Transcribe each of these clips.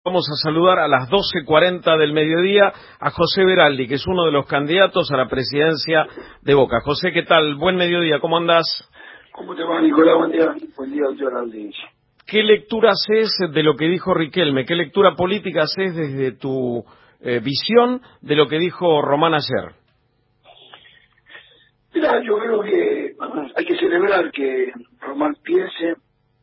Vamos a saludar a las 12:40 del mediodía a José Veraldi, que es uno de los candidatos a la presidencia de Boca. José, ¿qué tal? Buen mediodía, ¿cómo andás? ¿Cómo te va, Nicolás? Buen día. Buen día a toda la audiencia. ¿Qué lectura haces de lo que dijo Riquelme? ¿Qué lectura política haces desde tu visión de lo que dijo Román ayer? Mira, yo creo que hay que celebrar que Román piense,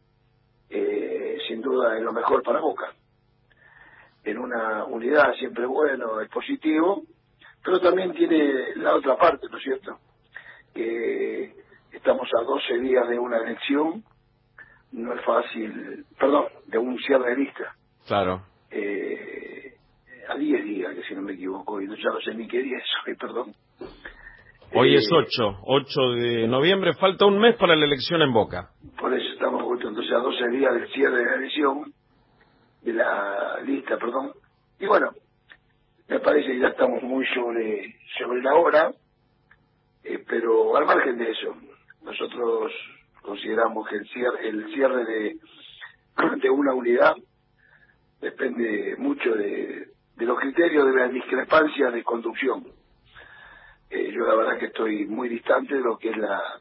sin duda, en lo mejor para Boca. En una unidad siempre bueno, es positivo, pero también tiene la otra parte, ¿no es cierto? Que estamos a 12 días de una elección, no es fácil, perdón, de un cierre de lista. Claro. A 10 días, que si no me equivoco, y ya no sé ni qué día es hoy, perdón. Hoy es 8 de noviembre, falta un mes para la elección en Boca. Por eso estamos justo entonces a 12 días del cierre de la elección, de la lista, perdón. Y bueno, me parece que ya estamos muy sobre la hora, pero al margen de eso, nosotros consideramos que el cierre de una unidad depende mucho de los criterios de las discrepancias de conducción. Yo la verdad que estoy muy distante de lo que es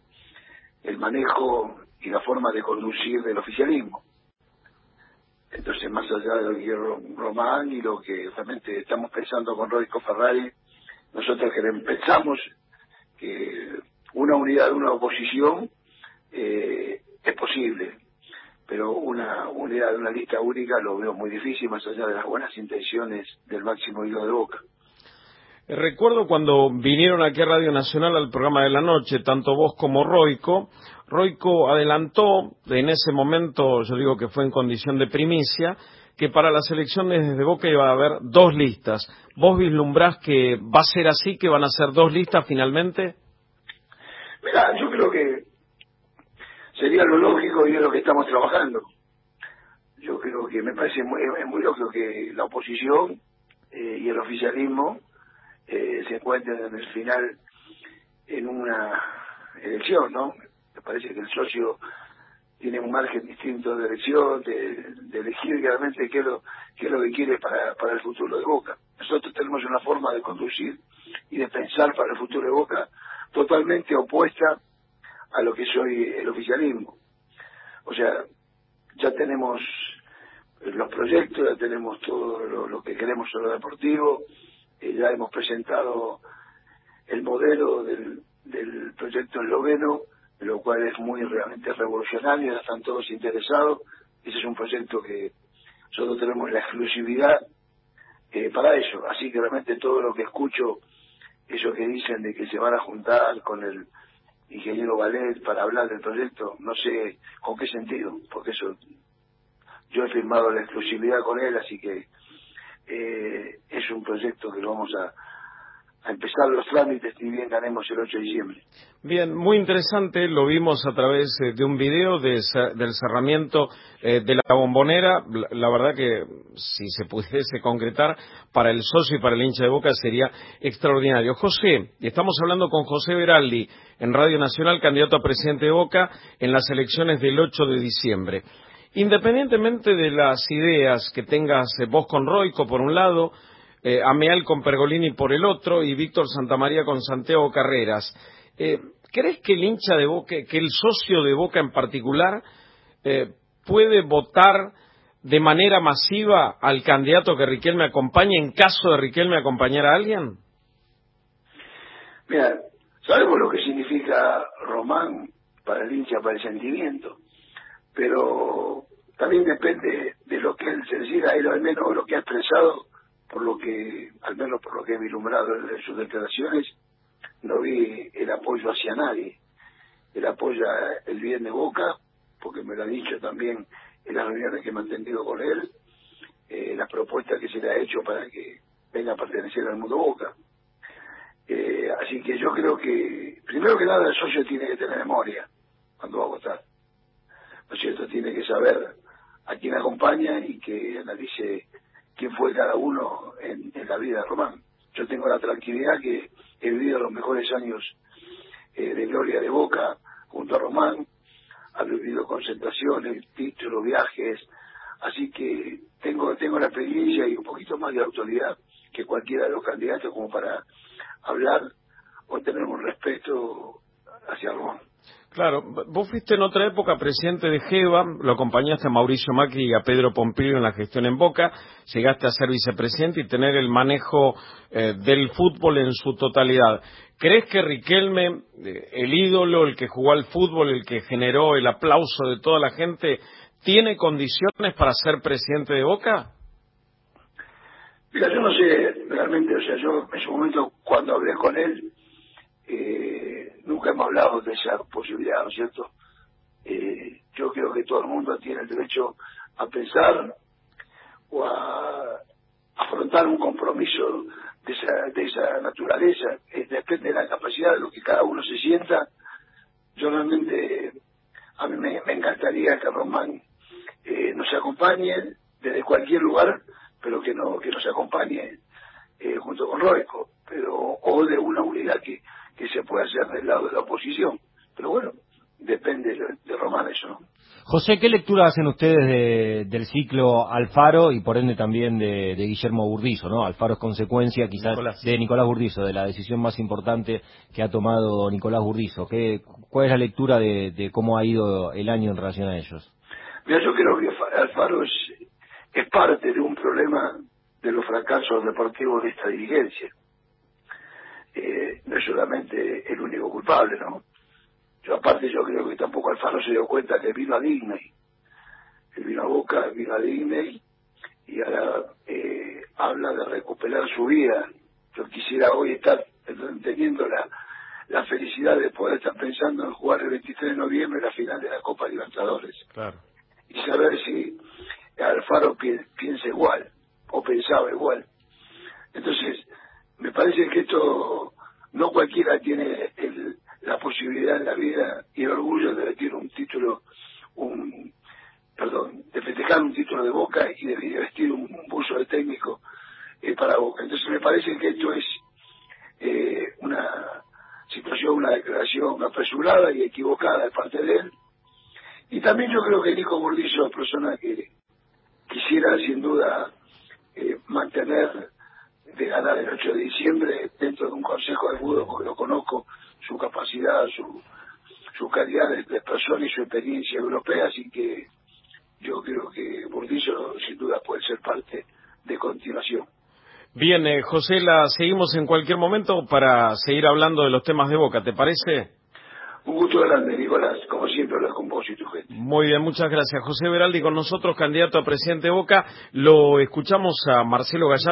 el manejo y la forma de conducir del oficialismo. Entonces, más allá de lo que quiere Román y lo que realmente estamos pensando con Roico Ferrari, nosotros pensamos que una unidad de una oposición es posible, pero una unidad de una lista única lo veo muy difícil, más allá de las buenas intenciones del máximo hilo de Boca. Recuerdo cuando vinieron aquí a Radio Nacional al programa de la noche, tanto vos como Roico adelantó, en ese momento, yo digo que fue en condición de primicia, que para las elecciones desde Boca iba a haber 2 listas. ¿Vos vislumbrás que va a ser así, que van a ser 2 listas finalmente? Mira, yo creo que sería lo lógico y es lo que estamos trabajando. Yo creo que me parece muy lógico que la oposición y el oficialismo se encuentren en el final en una elección, ¿no? Me parece que el socio tiene un margen distinto de elección, de elegir realmente qué es lo que quiere para el futuro de Boca. Nosotros tenemos una forma de conducir y de pensar para el futuro de Boca totalmente opuesta a lo que soy el oficialismo. O sea, ya tenemos los proyectos, ya tenemos todo lo que queremos sobre lo deportivo, ya hemos presentado el modelo del proyecto esloveno, lo cual es muy realmente revolucionario, ya están todos interesados. Ese es un proyecto que nosotros tenemos la exclusividad para eso, así que realmente todo lo que escucho, eso que dicen de que se van a juntar con el ingeniero Valet para hablar del proyecto, no sé con qué sentido, porque eso yo he firmado la exclusividad con él, así que es un proyecto que lo vamos a empezar los trámites y bien ganemos el 8 de diciembre. Bien, muy interesante, lo vimos a través de un video del cerramiento de la Bombonera. La verdad que si se pudiese concretar para el socio y para el hincha de Boca sería extraordinario. José, estamos hablando con José Veraldi en Radio Nacional, candidato a presidente de Boca en las elecciones del 8 de diciembre. Independientemente de las ideas que tengas vos con Roico por un lado, Ameal con Pergolini por el otro y Víctor Santamaría con Santiago Carreras, ¿crees que el hincha de Boca, que el socio de Boca en particular, puede votar de manera masiva al candidato que Riquelme acompañe en caso de Riquelme acompañar a alguien? Mira, sabemos lo que significa Román para el hincha, para el sentimiento, pero también depende de lo que él se decida, él al menos lo que ha expresado, al menos por lo que he vislumbrado en sus declaraciones, no vi el apoyo hacia nadie. Él apoya el bien de Boca, porque me lo ha dicho también en las reuniones que he mantenido con él, las propuestas que se le ha hecho para que venga a pertenecer al mundo Boca. Así que yo creo que, primero que nada, el socio tiene que tener memoria cuando va a votar. ¿No es cierto? Tiene que saber a quién acompaña y que analice quién fue cada uno en la vida de Román. Yo tengo la tranquilidad que he vivido los mejores años de gloria de Boca junto a Román, ha vivido concentraciones, títulos, viajes, así que tengo la experiencia y un poquito más de autoridad que cualquiera de los candidatos como para hablar o tener un respeto hacia Román. Claro, vos fuiste en otra época presidente de GEVA, lo acompañaste a Mauricio Macri y a Pedro Pompilio en la gestión en Boca, llegaste a ser vicepresidente y tener el manejo del fútbol en su totalidad. ¿Crees que Riquelme, el ídolo, el que jugó al fútbol, el que generó el aplauso de toda la gente, tiene condiciones para ser presidente de Boca? Mira, yo no sé realmente, o sea, yo en su momento cuando hablé con él, nunca hemos hablado de esa posibilidad, ¿no es cierto? Yo creo que todo el mundo tiene el derecho a pensar o a afrontar un compromiso de esa naturaleza. Depende de la capacidad de lo que cada uno se sienta. Yo realmente, a mí me encantaría que Román nos acompañe desde cualquier lugar, pero que nos acompañe junto con Roico, o de una unidad que se pueda hacer del lado de la oposición. Pero bueno, depende de Román eso, ¿no? José, ¿qué lectura hacen ustedes del ciclo Alfaro y por ende también de Guillermo Burdizo, ¿no? Alfaro es consecuencia quizás de Nicolás Burdizo, de la decisión más importante que ha tomado Nicolás Burdizo. ¿Cuál es la lectura de cómo ha ido el año en relación a ellos? Mira, yo creo que Alfaro es parte de un problema de los fracasos deportivos de esta dirigencia. No es solamente el único culpable, ¿no? Yo creo que tampoco Alfaro se dio cuenta que vino a Disney. Él vino a Boca, vino a Disney y ahora habla de recuperar su vida. Yo quisiera hoy estar teniendo la felicidad de poder estar pensando en jugar el 23 de noviembre la final de la Copa Libertadores. Claro. Y saber si Alfaro piensa igual o pensaba igual. Entonces, me parece que esto no cualquiera tiene la posibilidad en la vida y el orgullo de vestir un título, de festejar un título de Boca y de vestir un buzo de técnico para Boca. Entonces me parece que esto es una situación, una declaración apresurada y equivocada de parte de él. Y también yo creo que Nico Burdizo es persona que quisiera sin duda mantener de ganar el 8 de diciembre dentro de un consejo de fútbol, porque lo conozco, su capacidad, su calidad de persona y su experiencia europea, así que yo creo que Burdizo sin duda puede ser parte de continuación. Bien, José, la seguimos en cualquier momento para seguir hablando de los temas de Boca, ¿te parece? Un gusto grande, Nicolás, como siempre hablar con vos y tu gente. Muy bien, muchas gracias. José Beraldi con nosotros, candidato a presidente de Boca. Lo escuchamos a Marcelo Gallardo.